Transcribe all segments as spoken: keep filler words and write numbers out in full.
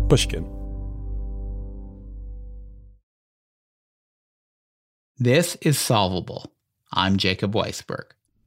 Pushkin. This is Solvable. I'm Jacob Weisberg.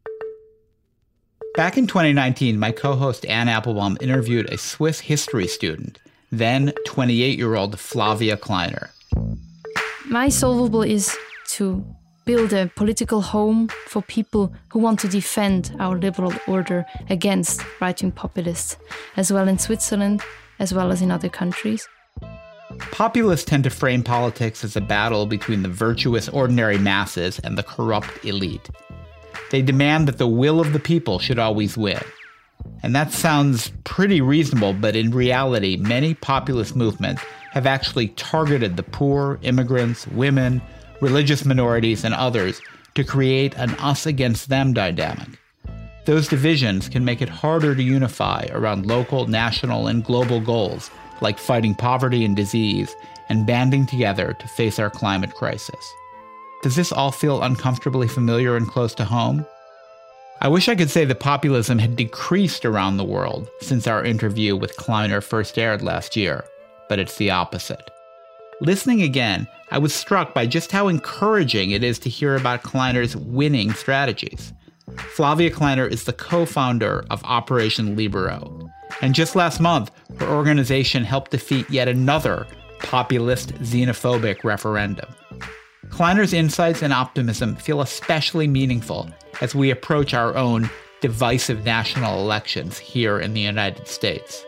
Back in twenty nineteen, my co-host Anne Applebaum interviewed a Swiss history student, then twenty-eight-year-old Flavia Kleiner. My Solvable is to build a political home for people who want to defend our liberal order against right-wing populists, as well in Switzerland, as well as in other countries. Populists tend to frame politics as a battle between the virtuous ordinary masses and the corrupt elite. They demand that the will of the people should always win. And that sounds pretty reasonable, but in reality, many populist movements have actually targeted the poor, immigrants, women, religious minorities, and others to create an us-against-them dynamic. Those divisions can make it harder to unify around local, national, and global goals like fighting poverty and disease and banding together to face our climate crisis. Does this all feel uncomfortably familiar and close to home? I wish I could say that populism had decreased around the world since our interview with Kleiner first aired last year, but it's the opposite. Listening again, I was struck by just how encouraging it is to hear about Kleiner's winning strategies. Flavia Kleiner is the co-founder of Operation Libero, and just last month, her organization helped defeat yet another populist xenophobic referendum. Kleiner's insights and optimism feel especially meaningful as we approach our own divisive national elections here in the United States.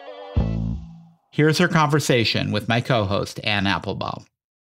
Here's her conversation with my co-host, Anne Applebaum.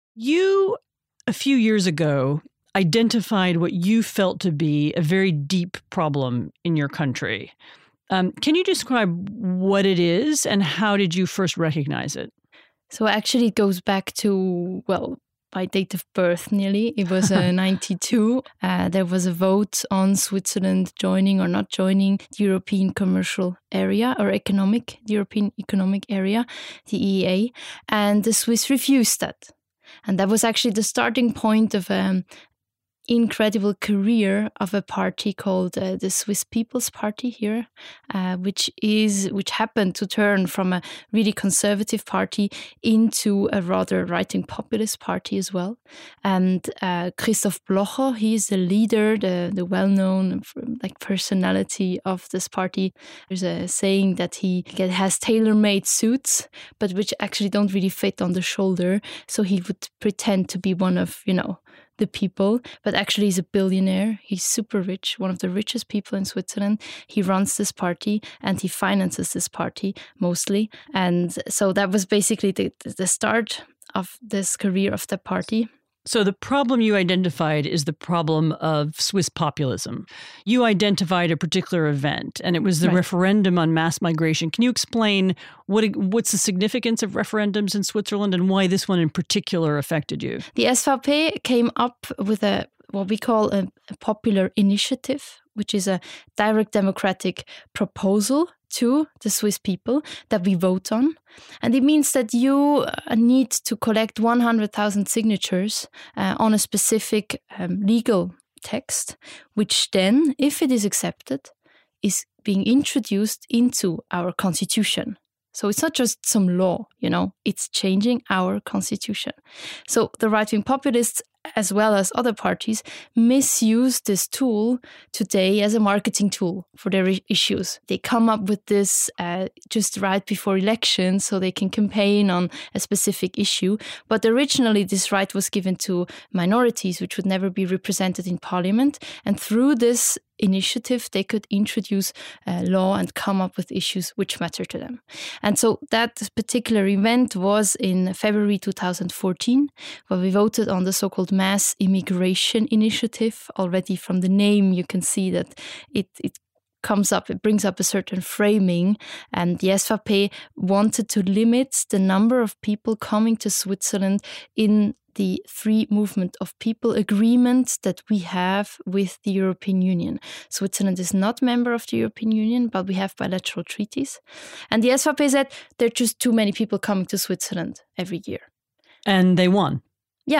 You, a few years ago, identified what you felt to be a very deep problem in your country. Um, can you describe what it is and how did you first recognize it? So actually it goes back to, well, my date of birth nearly. It was uh, ninety-two. Uh, there was a vote on Switzerland joining or not joining the European Commercial Area or Economic, the European Economic Area, the E E A, and the Swiss refused that. And that was actually the starting point of um, incredible career of a party called uh, the Swiss People's Party here, uh, which is which happened to turn from a really conservative party into a rather right-wing populist party as well. And uh, Christoph Blocher, he is the leader, the the well-known like personality of this party. There's a saying that he has tailor-made suits, but which actually don't really fit on the shoulder. So he would pretend to be one of, you know, the people, but actually he's a billionaire. He's super rich, one of the richest people in Switzerland. He runs this party and he finances this party mostly. And so that was basically the, the start of this career of the party. So the problem you identified is the problem of Swiss populism. You identified a particular event, and it was the right. referendum on mass migration. Can you explain what what's the significance of referendums in Switzerland and why this one in particular affected you? The S V P came up with a what we call a, a popular initiative, which is a direct democratic proposal to the Swiss people that we vote on. And it means that you need to collect one hundred thousand signatures uh, on a specific um, legal text, which then, if it is accepted, is being introduced into our constitution. So it's not just some law, you know, it's changing our constitution. So the right-wing populists, as well as other parties, misuse this tool today as a marketing tool for their issues. They come up with this uh, just right before elections so they can campaign on a specific issue. But originally, this right was given to minorities, which would never be represented in parliament. And through this initiative, they could introduce uh, law and come up with issues which matter to them. And so that particular event was in February two thousand fourteen, where we voted on the so-called Mass Immigration Initiative. Already from the name, you can see that it, it comes up, it brings up a certain framing, and the S V P wanted to limit the number of people coming to Switzerland in the free movement of people agreement that we have with the European Union. Switzerland is not a member of the European Union, but we have bilateral treaties. And the S V P said there are just too many people coming to Switzerland every year. And they won. Yeah,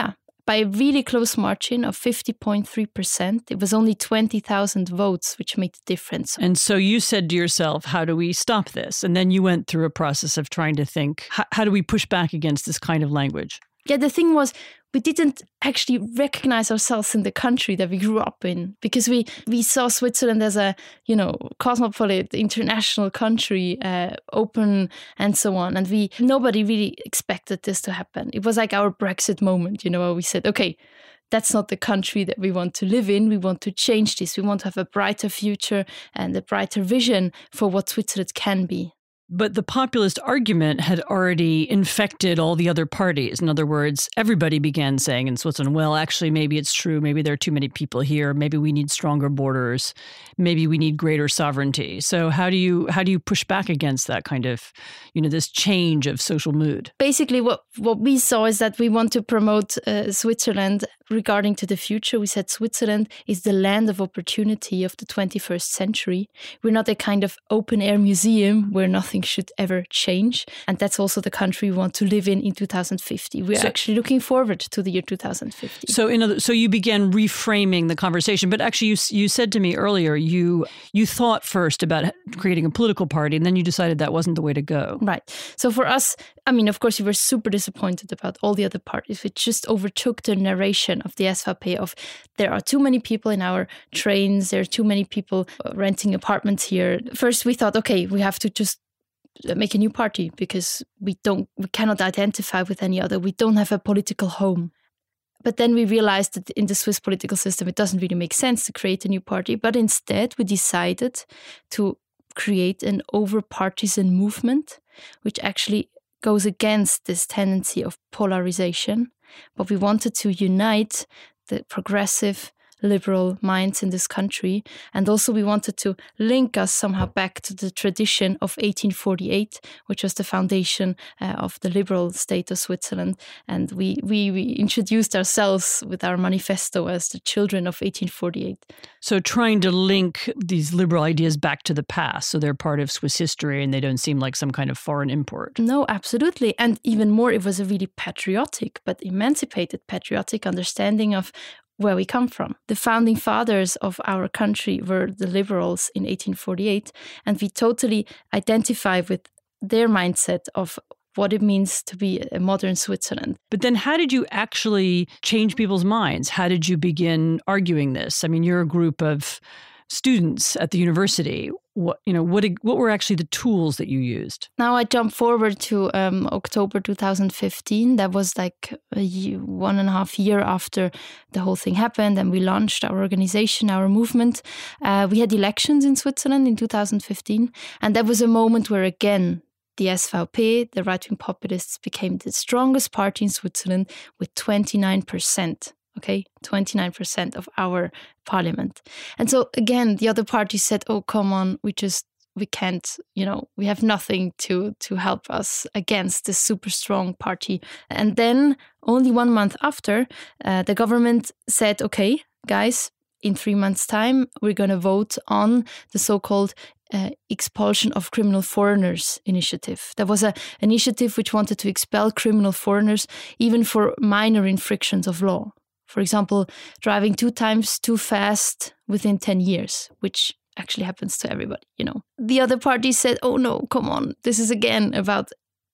by a really close margin of fifty point three percent. It was only twenty thousand votes, which made the difference. And so you said to yourself, how do we stop this? And then you went through a process of trying to think, how, how do we push back against this kind of language? Yeah, the thing was, we didn't actually recognize ourselves in the country that we grew up in, because we, we saw Switzerland as a, you know, cosmopolitan, international country, uh, open and so on. And we nobody really expected this to happen. It was like our Brexit moment, you know, where we said, okay, that's not the country that we want to live in. We want to change this. We want to have a brighter future and a brighter vision for what Switzerland can be. But the populist argument had already infected all the other parties. In other words, everybody began saying in Switzerland, well, actually, maybe it's true. Maybe there are too many people here. Maybe we need stronger borders. Maybe we need greater sovereignty. So how do you how do you push back against that kind of, you know, this change of social mood? Basically, what, what we saw is that we want to promote uh, Switzerland regarding to the future. We said Switzerland is the land of opportunity of the twenty-first century. We're not a kind of open-air museum where nothing should ever change. And that's also the country we want to live in in two thousand fifty. We're so, actually looking forward to the year two thousand fifty. So in other, so you began reframing the conversation. But actually, you you said to me earlier, you you thought first about creating a political party, and then you decided that wasn't the way to go. Right. So for us, I mean, of course, we were super disappointed about all the other parties, which just overtook the narration of the S V P of there are too many people in our trains, there are too many people renting apartments here. First, we thought, okay, we have to just make a new party because we don't, we cannot identify with any other. We don't have a political home. But then we realized that in the Swiss political system, it doesn't really make sense to create a new party. But instead, we decided to create an over-partisan movement, which actually goes against this tendency of polarization. But we wanted to unite the progressive, liberal minds in this country. And also we wanted to link us somehow back to the tradition of eighteen forty-eight, which was the foundation uh, of the liberal state of Switzerland. And we, we, we introduced ourselves with our manifesto as the children of eighteen forty-eight. So trying to link these liberal ideas back to the past, so they're part of Swiss history and they don't seem like some kind of foreign import. No, absolutely. And even more, it was a really patriotic, but emancipated patriotic understanding of where we come from. The founding fathers of our country were the liberals in eighteen forty-eight, and we totally identify with their mindset of what it means to be a modern Switzerland. But then how did you actually change people's minds? How did you begin arguing this? I mean, you're a group of students at the university. What, you know, what, what were actually the tools that you used? Now I jump forward to um, October two thousand fifteen. That was like a year, one and a half year after the whole thing happened, and we launched our organization, our movement. Uh, we had elections in Switzerland in two thousand fifteen, and that was a moment where again the S V P, the right-wing populists, became the strongest party in Switzerland with twenty-nine percent. Okay, twenty-nine percent of our parliament. And so again, the other parties said, oh, come on, we just, we can't, you know, we have nothing to, to help us against this super strong party. And then only one month after, uh, the government said, okay, guys, in three months' time, we're going to vote on the so-called uh, expulsion of criminal foreigners initiative. That was an initiative which wanted to expel criminal foreigners even for minor infractions of law. For example, driving two times too fast within ten years, which actually happens to everybody, you know. The other party said, oh no, come on, this is again about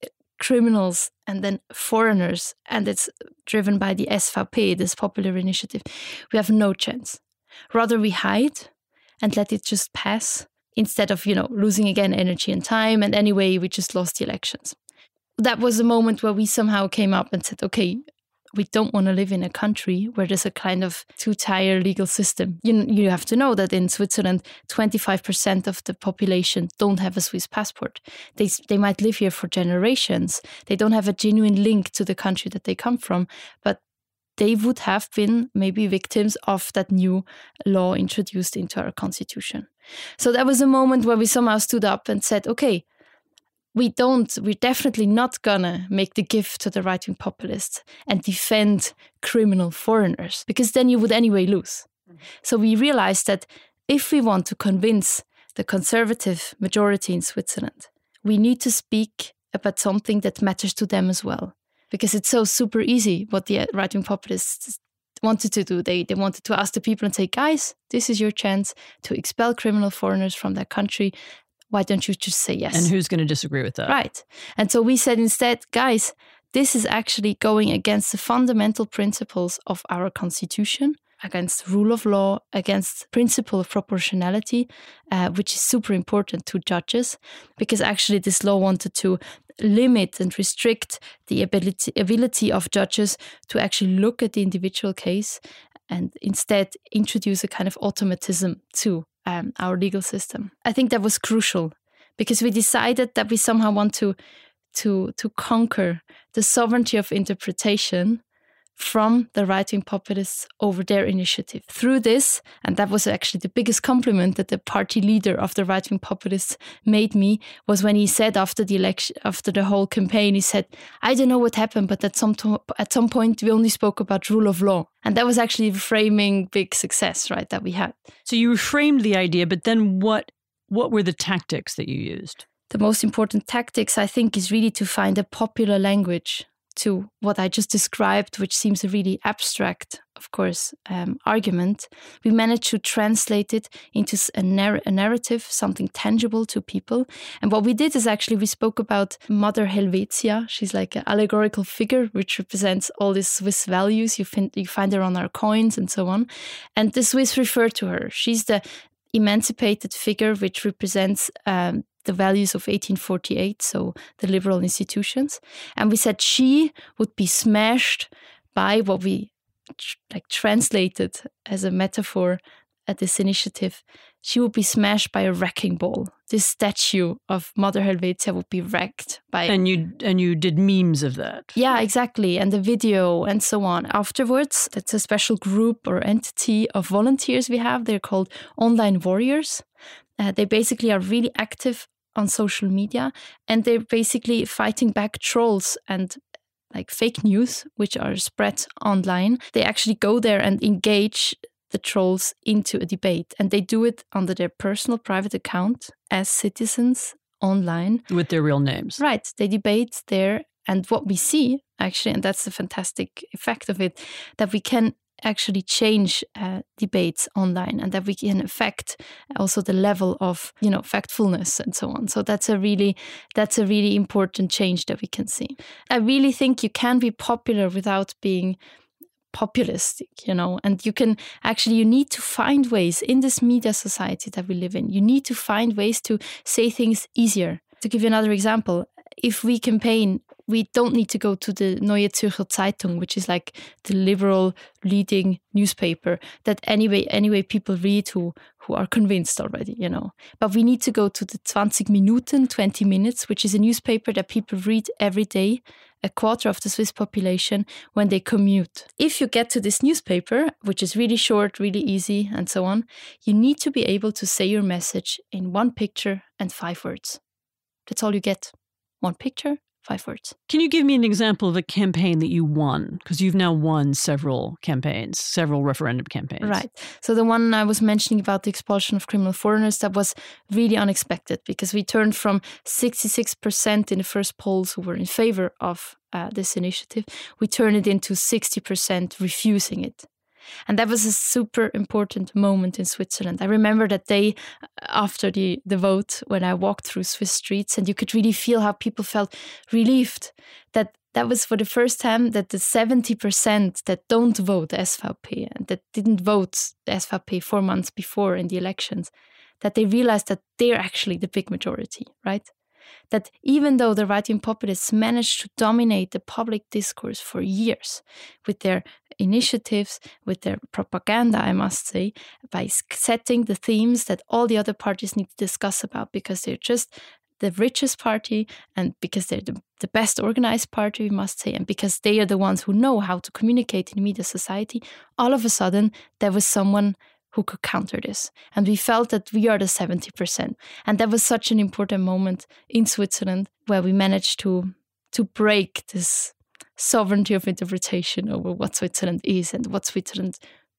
criminals and then foreigners, and it's driven by the S V P, this popular initiative. We have no chance. Rather we hide and let it just pass instead of, you know, losing again energy and time. And anyway, we just lost the elections. That was a moment where we somehow came up and said, okay, we don't want to live in a country where there's a kind of two-tier legal system. You, you have to know that in Switzerland, twenty-five percent of the population don't have a Swiss passport. They, they might live here for generations. They don't have a genuine link to the country that they come from, but they would have been maybe victims of that new law introduced into our constitution. So that was a moment where we somehow stood up and said, okay, We don't, we're definitely not gonna make the gift to the right-wing populists and defend criminal foreigners, because then you would anyway lose. Mm-hmm. So we realized that if we want to convince the conservative majority in Switzerland, we need to speak about something that matters to them as well. because it's so super easy what the right-wing populists wanted to do. They they wanted to ask the people and say, guys, this is your chance to expel criminal foreigners from their country. Why don't you just say yes? And who's going to disagree with that? Right. And so we said instead, guys, this is actually going against the fundamental principles of our constitution, against rule of law, against principle of proportionality, uh, which is super important to judges, because actually this law wanted to limit and restrict the ability, ability of judges to actually look at the individual case and instead introduce a kind of automatism to um, our legal system. I think that was crucial because we decided that we somehow want to to to conquer the sovereignty of interpretation from the right-wing populists over their initiative. Through this, and that was actually the biggest compliment that the party leader of the right-wing populists made me, was when he said after the election, after the whole campaign, he said, I don't know what happened, but at some, to- at some point we only spoke about rule of law. And that was actually the framing big success, right, that we had. So you reframed the idea, but then what? what were the tactics that you used? The most important tactics, I think, is really to find a popular language to what I just described, which seems a really abstract, of course, um, argument. We managed to translate it into a, narr- a narrative, something tangible to people. And what we did is actually we spoke about Mother Helvetia. She's like an allegorical figure which represents all these Swiss values. You find, you find her on our coins and so on. And the Swiss refer to her. She's the emancipated figure which represents um, the values of eighteen forty-eight, so the liberal institutions. And we said she would be smashed by what we tr- like translated as a metaphor at this initiative. She would be smashed by a wrecking ball. This statue of Mother Helvetia would be wrecked by... And you and you did memes of that. Yeah, exactly. And the video and so on. Afterwards, that's a special group or entity of volunteers we have. They're called Online Warriors. Uh, they basically are really active on social media, and they're basically fighting back trolls and like fake news, which are spread online. They actually go there and engage the trolls into a debate, and they do it under their personal private account as citizens online. With their real names. Right. They debate there, and what we see actually, and that's the fantastic effect of it, that we can actually change uh, debates online, and that we can affect also the level of, you know, factfulness and so on. So that's a really that's a really important change that we can see. I really think you can be popular without being populistic, you know, and you can actually, you need to find ways in this media society that we live in. You need to find ways to say things easier. To give you another example, if we campaign, we don't need to go to the Neue Zürcher Zeitung, which is like the liberal leading newspaper that anyway anyway people read who who are convinced already, you know. But we need to go to the twenty Minuten, twenty minutes, which is a newspaper that people read every day, a quarter of the Swiss population, when they commute. If you get to this newspaper, which is really short, really easy, and so on, you need to be able to say your message in one picture and five words. That's all you get. One picture, five words. Can you give me an example of a campaign that you won? Because you've now won several campaigns, several referendum campaigns. Right. So the one I was mentioning about the expulsion of criminal foreigners, that was really unexpected, because we turned from sixty-six percent in the first polls who were in favor of uh, this initiative, we turned it into sixty percent refusing it. And that was a super important moment in Switzerland. I remember that day after the, the vote when I walked through Swiss streets, and you could really feel how people felt relieved that that was for the first time that the seventy percent that don't vote S V P and that didn't vote S V P four months before in the elections, that they realized that they're actually the big majority, right? That even though the right-wing populists managed to dominate the public discourse for years with their initiatives, with their propaganda, I must say, by setting the themes that all the other parties need to discuss about, because they're just the richest party, and because they're the, the best organized party, we must say, and because they are the ones who know how to communicate in media society, all of a sudden there was someone who could counter this. And we felt that we are the seventy percent. And that was such an important moment in Switzerland, where we managed to to break this sovereignty of interpretation over what Switzerland is and what Switzerland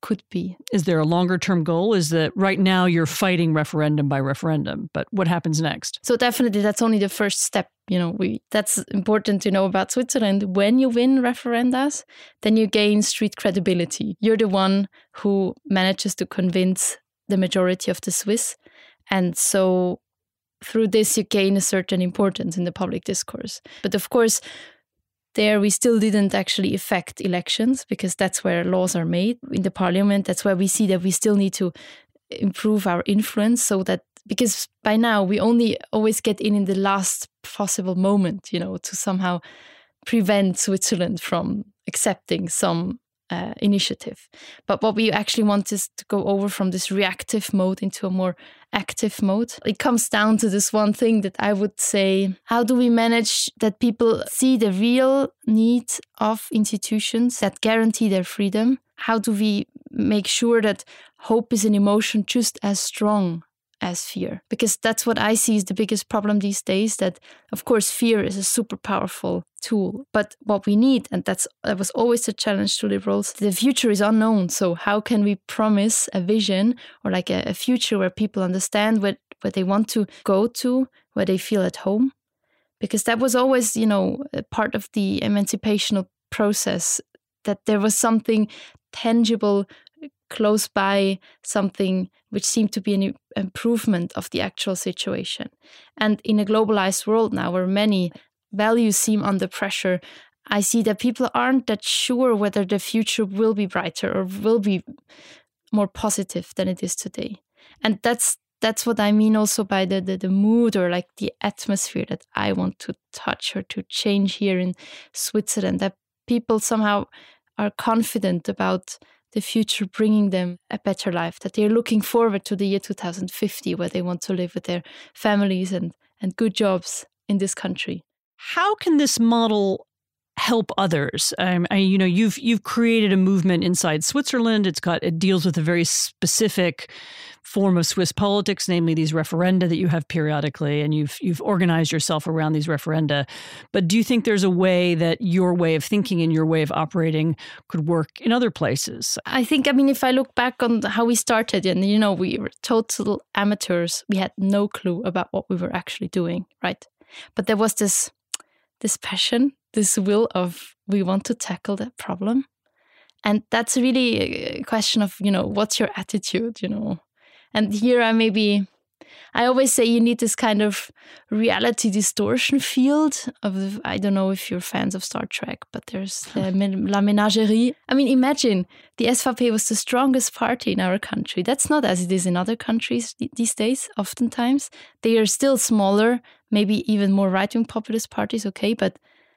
could be. Is there a longer term goal? Is that right now you're fighting referendum by referendum, but what happens next? So definitely that's only the first step. You know, we that's important to know about Switzerland. When you win referendums, then you gain street credibility. You're the one who manages to convince the majority of the Swiss. And so through this, you gain a certain importance in the public discourse. But of course, there we still didn't actually affect elections because that's where laws are made in the parliament. That's where we see that we still need to improve our influence so that, because by now we only always get in in the last possible moment, you know, to somehow prevent Switzerland from accepting some uh, initiative. But what we actually want is to go over from this reactive mode into a more active mode. It comes down to this one thing that I would say, how do we manage that people see the real need of institutions that guarantee their freedom? How do we make sure that hope is an emotion just as strong as fear? Because that's what I see is the biggest problem these days, that of course fear is a super powerful tool, but what we need, and that's that was always the challenge to liberals, the future is unknown. So how can we promise a vision or like a, a future where people understand what, where they want to go to, where they feel at home? Because that was always, you know, a part of the emancipational process, that there was something tangible close by, something which seemed to be an improvement of the actual situation. And in a globalized world now where many values seem under pressure, I see that people aren't that sure whether the future will be brighter or will be more positive than it is today. And that's that's what I mean also by the, the, the mood or like the atmosphere that I want to touch or to change here in Switzerland, that people somehow are confident about the future bringing them a better life, that they're looking forward to the year two thousand fifty where they want to live with their families and, and good jobs in this country. How can this model help others? Um, I, you know, you've you've created a movement inside Switzerland. It's got it deals with a very specific form of Swiss politics, namely these referenda that you have periodically, and you've you've organized yourself around these referenda. But do you think there's a way that your way of thinking and your way of operating could work in other places? I think, I mean, if I look back on how we started, and you know, we were total amateurs. We had no clue about what we were actually doing, right? But there was this this passion, this will of we want to tackle that problem. And that's really a question of, you know, what's your attitude, you know? And here I maybe, I always say you need this kind of reality distortion field of, I don't know if you're fans of Star Trek, but there's the La Ménagerie. I mean, imagine the S V P was the strongest party in our country. That's not as it is in other countries these days, oftentimes. They are still smaller, maybe even more right-wing populist parties, okay, but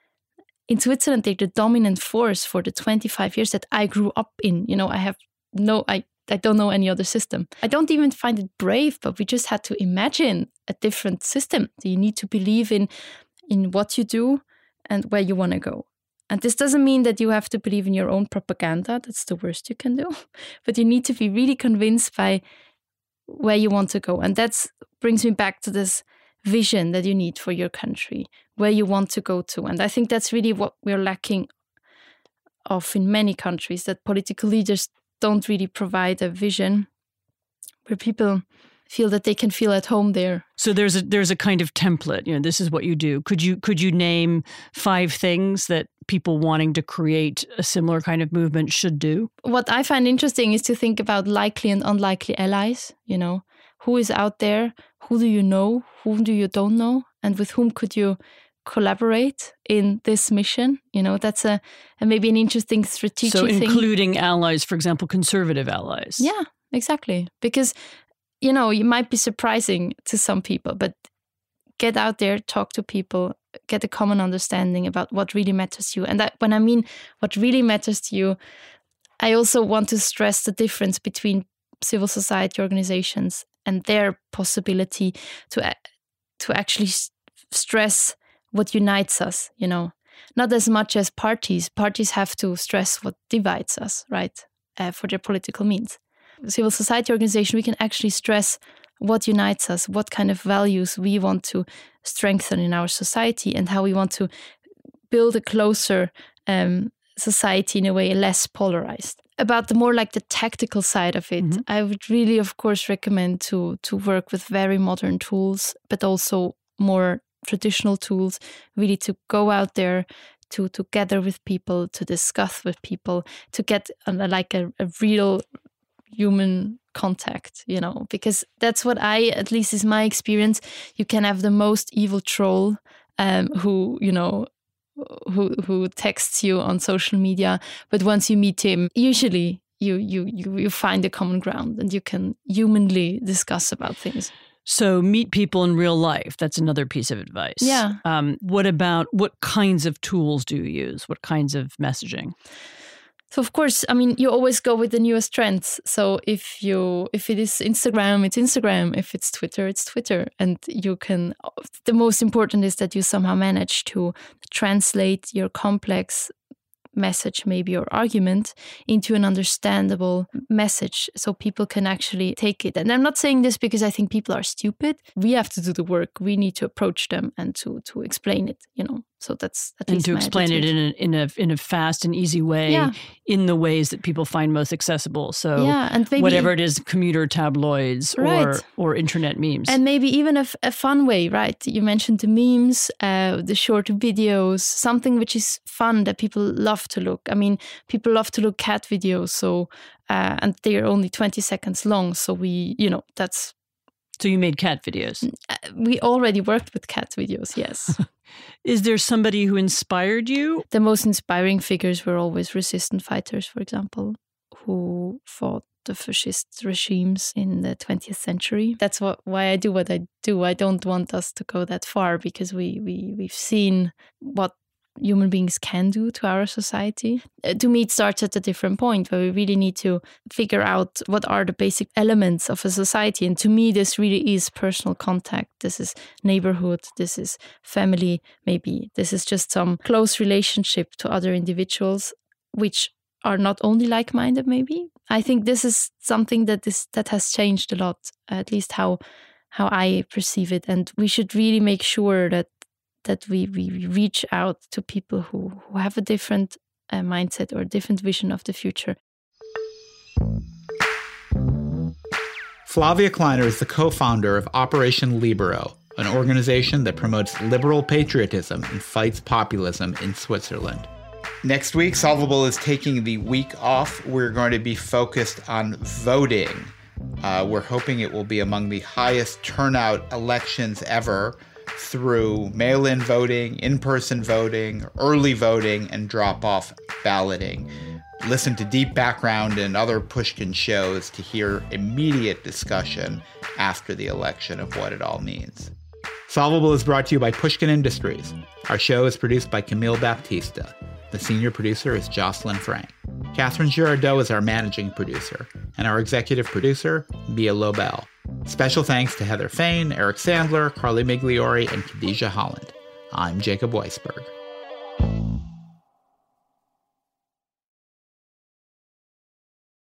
in Switzerland, they're the dominant force for the twenty-five years that I grew up in. You know, I have no, I, I don't know any other system. I don't even find it brave, but we just had to imagine a different system. You need to believe in, in what you do and where you want to go. And this doesn't mean that you have to believe in your own propaganda. That's the worst you can do. But you need to be really convinced by where you want to go. And that brings me back to this vision that you need for your country, where you want to go to. And I think that's really what we're lacking of in many countries, that political leaders don't really provide a vision where people feel that they can feel at home there. So there's a there's a kind of template, you know, this is what you do. Could you could you name five things that people wanting to create a similar kind of movement should do? What I find interesting is to think about likely and unlikely allies, you know. Who is out there? Who do you know? Whom do you don't know? And with whom could you collaborate in this mission? You know, that's a, a maybe an interesting strategic thing. So thing. Including allies, for example, conservative allies. Yeah, exactly. Because, you know, you might be surprising to some people, but get out there, talk to people, get a common understanding about what really matters to you. And that, when I mean what really matters to you, I also want to stress the difference between civil society organizations and their possibility to to actually stress what unites us, you know, not as much as parties. Parties have to stress what divides us, right, uh, for their political means. Civil society organization, we can actually stress what unites us, what kind of values we want to strengthen in our society, and how we want to build a closer um, society in a way less polarized. about the more like the tactical side of it, mm-hmm. I would really, of course, recommend to to work with very modern tools, but also more traditional tools, really to go out there, to to gather with people, to discuss with people, to get a, like a, a real human contact, you know, because that's what I, at least is my experience. You can have the most evil troll um, who, you know, who who texts you on social media, but once you meet him, usually you you you, you find a common ground and you can humanly discuss about things. So meet people in real life. That's another piece of advice. Yeah. Um, what about, what kinds of tools do you use? What kinds of messaging? So of course, I mean, you always go with the newest trends. So if you, if it is Instagram, it's Instagram. If it's Twitter, it's Twitter. And you can, the most important is that you somehow manage to translate your complex message, maybe, or argument into an understandable message so people can actually take it. And I'm not saying this because I think people are stupid. We have to do the work. We need to approach them and to to explain it, you know. So that's at and least to my explain attitude. it in a in a in a fast and easy way, yeah. in the ways that people find most accessible. So yeah, and maybe, whatever it is, commuter tabloids right. or or internet memes, and maybe even a, a fun way, right? You mentioned the memes, uh, the short videos, something which is fun that people love to look. I mean, people love to look cat videos, so uh, and they're only twenty seconds long. So we, you know, that's. So you made cat videos. We already worked with cat videos, yes. Is there somebody who inspired you? The most inspiring figures were always resistance fighters, for example, who fought the fascist regimes in the twentieth century. That's what, why I do what I do. I don't want us to go that far because we, we, we've seen what human beings can do to our society. Uh, to me, it starts at a different point where we really need to figure out what are the basic elements of a society. And to me, this really is personal contact. This is neighborhood. This is family, maybe. This is just some close relationship to other individuals, which are not only like-minded, maybe. I think this is something that is that has changed a lot, at least how how I perceive it. And we should really make sure that that we, we reach out to people who, who have a different uh, mindset or a different vision of the future. Flavia Kleiner is the co-founder of Operation Libero, an organization that promotes liberal patriotism and fights populism in Switzerland. Next week, Solvable is taking the week off. We're going to be focused on voting. Uh, we're hoping it will be among the highest turnout elections ever, through mail-in voting, in-person voting, early voting, and drop-off balloting. Listen to Deep Background and other Pushkin shows to hear immediate discussion after the election of what it all means. Solvable is brought to you by Pushkin Industries. Our show is produced by Camille Baptista. The senior producer is Jocelyn Frank. Catherine Girardeau is our managing producer, and our executive producer, Mia Lobel. Special thanks to Heather Fain, Eric Sandler, Carly Migliori, and Khadijah Holland. I'm Jacob Weisberg.